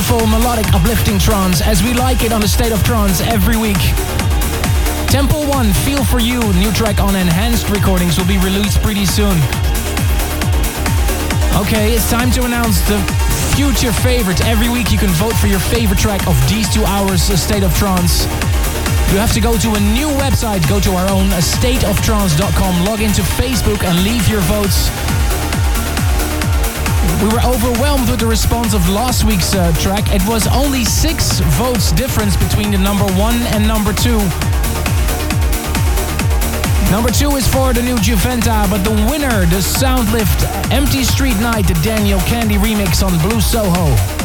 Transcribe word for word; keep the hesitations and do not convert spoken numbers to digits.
Beautiful, melodic, uplifting trance, as we like it on the State of Trance every week. Temple One, Feel For You, new track on Enhanced Recordings, will be released pretty soon. Okay, it's time to announce the future favorites. Every week you can vote for your favorite track of these two hours of State of Trance. You have to go to a new website, go to our own state of trance dot com, log into Facebook and leave your votes. We were overwhelmed with the response of last week's uh, track. It was only six votes difference between the number one and number two. Number two is for the new Juventa, but the winner, the Soundlift Empty Street Night, the Daniel Candy remix on Blue Soho.